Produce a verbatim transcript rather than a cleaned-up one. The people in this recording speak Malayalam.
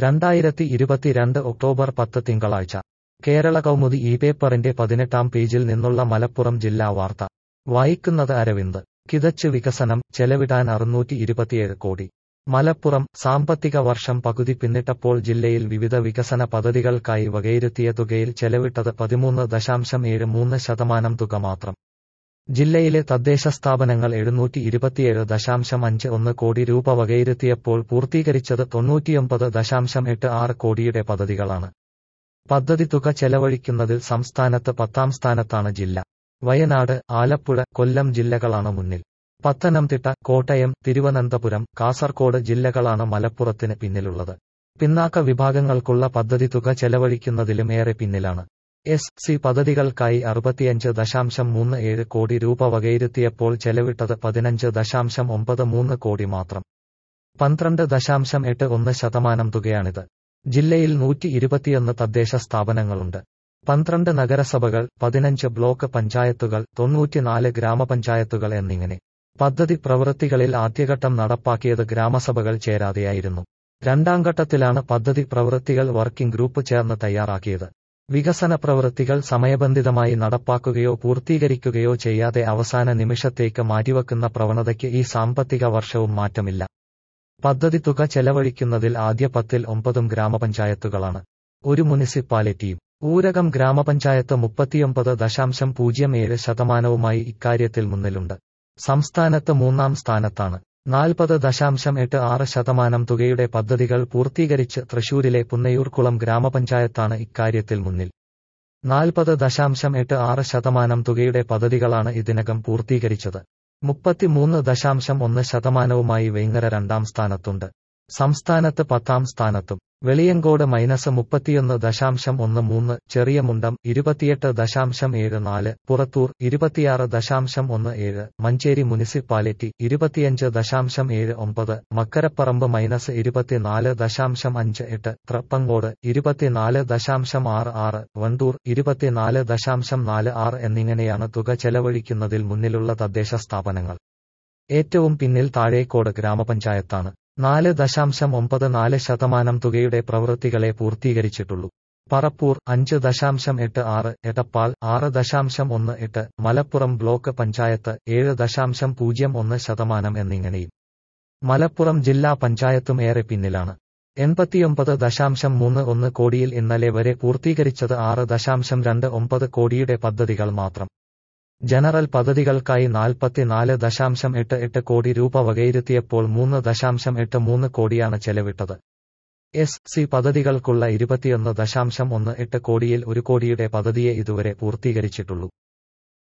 രണ്ടായിരത്തി ഇരുപത്തിരണ്ട് ഒക്ടോബർ പത്ത് തിങ്കളാഴ്ച കേരള കൗമുദി ഈ പേപ്പറിന്റെ പതിനെട്ടാം പേജിൽ നിന്നുള്ള മലപ്പുറം ജില്ലാ വാർത്ത വായിക്കുന്നത് അരവിന്ദ്. കിതച്ച് വികസനം, ചെലവിടാൻ അറുന്നൂറ്റി ഇരുപത്തിയേഴ് കോടി. മലപ്പുറം സാമ്പത്തിക വർഷം പകുതി പിന്നിട്ടപ്പോൾ ജില്ലയിൽ വിവിധ വികസന പദ്ധതികൾക്കായി വകയിരുത്തിയ തുകയിൽ ചെലവിട്ടത് പതിമൂന്ന് ദശാംശം ഏഴ് മൂന്ന് ശതമാനം തുക മാത്രം. ജില്ലയിലെ തദ്ദേശ സ്ഥാപനങ്ങൾ എഴുന്നൂറ്റി ഇരുപത്തിയേഴ് ദശാംശം അഞ്ച് ഒന്ന് കോടി രൂപ വകയിരുത്തിയപ്പോൾ പൂർത്തീകരിച്ചത് തൊണ്ണൂറ്റിയൊമ്പത് ദശാംശം എട്ട് ആറ് കോടിയുടെ പദ്ധതികളാണ്. പദ്ധതി തുക ചെലവഴിക്കുന്നതിൽ സംസ്ഥാനത്ത് പത്താം സ്ഥാനത്താണ് ജില്ല. വയനാട്, ആലപ്പുഴ, കൊല്ലം ജില്ലകളാണ് മുന്നിൽ. പത്തനംതിട്ട, കോട്ടയം, തിരുവനന്തപുരം, കാസർകോട് ജില്ലകളാണ് മലപ്പുറത്തിന് പിന്നിലുള്ളത്. പിന്നാക്ക വിഭാഗങ്ങൾക്കുള്ള പദ്ധതി തുക ചെലവഴിക്കുന്നതിലും ഏറെ പിന്നിലാണ്. എസ് സി പദ്ധതികൾക്കായി അറുപത്തിയഞ്ച് ദശാംശം മൂന്ന് ഏഴ് കോടി രൂപ വകയിരുത്തിയപ്പോൾ ചെലവിട്ടത് പതിനഞ്ച് ദശാംശം ഒമ്പത് മൂന്ന് കോടി മാത്രം. പന്ത്രണ്ട് ദശാംശം എട്ട് ഒന്ന് ശതമാനം തുകയാണിത്. ജില്ലയിൽ നൂറ്റി ഇരുപത്തിയൊന്ന് തദ്ദേശ സ്ഥാപനങ്ങളുണ്ട്. പന്ത്രണ്ട് നഗരസഭകൾ, പതിനഞ്ച് ബ്ലോക്ക് പഞ്ചായത്തുകൾ, തൊണ്ണൂറ്റിനാല് ഗ്രാമപഞ്ചായത്തുകൾ എന്നിങ്ങനെ. പദ്ധതി പ്രവൃത്തികളിൽ ആദ്യഘട്ടം നടപ്പാക്കിയത് ഗ്രാമസഭകൾ ചേരാതെയായിരുന്നു. രണ്ടാം ഘട്ടത്തിലാണ് പദ്ധതി പ്രവൃത്തികൾ വർക്കിംഗ് ഗ്രൂപ്പ് ചേർന്ന് തയ്യാറാക്കിയത്. വികസന പ്രവൃത്തികൾ സമയബന്ധിതമായി നടപ്പാക്കുകയോ പൂർത്തീകരിക്കുകയോ ചെയ്യാതെ അവസാന നിമിഷത്തേക്ക് മാറ്റിവെക്കുന്ന പ്രവണതയ്ക്ക് ഈ സാമ്പത്തിക വർഷവും മാറ്റമില്ല. പദ്ധതി തുക ചെലവഴിക്കുന്നതിൽ ആദ്യ പത്തിൽ ഒമ്പതും ഗ്രാമപഞ്ചായത്തുകളാണ്. ഒരു മുനിസിപ്പാലിറ്റിയും. ഊരകം ഗ്രാമപഞ്ചായത്ത് മുപ്പത്തിയൊമ്പത് ദശാംശം പൂജ്യം ഏഴ് ശതമാനവുമായി ഇക്കാര്യത്തിൽ മുന്നിലുണ്ട്. സംസ്ഥാനത്ത് മൂന്നാം സ്ഥാനത്താണ്. നാൽപ്പത് ദശാംശം എട്ട് ആറ് ശതമാനം തുകയുടെ പദ്ധതികൾ പൂർത്തീകരിച്ച് തൃശൂരിലെ പുന്നയൂർക്കുളം ഗ്രാമപഞ്ചായത്താണ് ഇക്കാര്യത്തിൽ മുന്നിൽ. നാൽപ്പത് ദശാംശം എട്ട് ആറ് ശതമാനം തുകയുടെ പദ്ധതികളാണ് ഇതിനകം പൂർത്തീകരിച്ചത്. മുപ്പത്തിമൂന്ന് ദശാംശം ഒന്ന് ശതമാനവുമായി വേങ്ങര രണ്ടാം സ്ഥാനത്തുണ്ട്. സംസ്ഥാനത്ത് പത്താം സ്ഥാനത്തും. വെളിയങ്കോട് മൈനസ് മുപ്പത്തിയൊന്ന് ദശാംശം ഒന്ന് മൂന്ന്, ചെറിയമുണ്ടം ഇരുപത്തിയെട്ട് ദശാംശം ഏഴ് നാല്, പുറത്തൂർ ഇരുപത്തിയാറ് ദശാംശം ഒന്ന് ഏഴ്, മഞ്ചേരി മുനിസിപ്പാലിറ്റി ഇരുപത്തിയഞ്ച് ദശാംശം ഏഴ് ഒമ്പത്, മക്കരപ്പറമ്പ് മൈനസ് ഇരുപത്തിനാല് ദശാംശം അഞ്ച് എട്ട്, ത്രപ്പങ്കോട് ഇരുപത്തിനാല് ദശാംശം ആറ് ആറ്, വണ്ടൂർ ഇരുപത്തിനാല് ദശാംശം നാല് ആറ് എന്നിങ്ങനെയാണ് തുക ചെലവഴിക്കുന്നതിൽ മുന്നിലുള്ള തദ്ദേശ സ്ഥാപനങ്ങൾ. ഏറ്റവും പിന്നിൽ താഴേക്കോട് ഗ്രാമപഞ്ചായത്താണ്. നാല് ദശാംശം ഒമ്പത് നാല് ശതമാനം തുകയുടെ പ്രവൃത്തികളെ പൂർത്തീകരിച്ചിട്ടുള്ളൂ. പറപ്പൂർ അഞ്ച് ദശാംശം എട്ട് ആറ്, എടപ്പാൾ ആറ് ദശാംശം ഒന്ന് എട്ട്, മലപ്പുറം ബ്ലോക്ക് പഞ്ചായത്ത് ഏഴ് ദശാംശം പൂജ്യം ഒന്ന് ശതമാനം എന്നിങ്ങനെയും. മലപ്പുറം ജില്ലാ പഞ്ചായത്തും ഏറെ പിന്നിലാണ്. എൺപത്തിയൊമ്പത് ദശാംശം മൂന്ന് ഒന്ന് കോടിയിൽ ഇന്നലെ വരെ പൂർത്തീകരിച്ചത് ആറ് ദശാംശം രണ്ട് ഒമ്പത് കോടിയുടെ പദ്ധതികൾ മാത്രം. ജനറൽ പദ്ധതികൾക്കായി നാൽപ്പത്തിനാല് ദശാംശം എട്ട് എട്ട് കോടി രൂപ വകയിരുത്തിയപ്പോൾ മൂന്ന് ദശാംശം എട്ട് മൂന്ന് കോടിയാണ് ചെലവിട്ടത്. എസ് സി പദ്ധതികൾക്കുള്ള ഇരുപത്തിയൊന്ന് ദശാംശം ഒന്ന് എട്ട് കോടിയിൽ ഒരു കോടിയുടെ പദ്ധതിയെ ഇതുവരെ പൂർത്തീകരിച്ചിട്ടുള്ളൂ.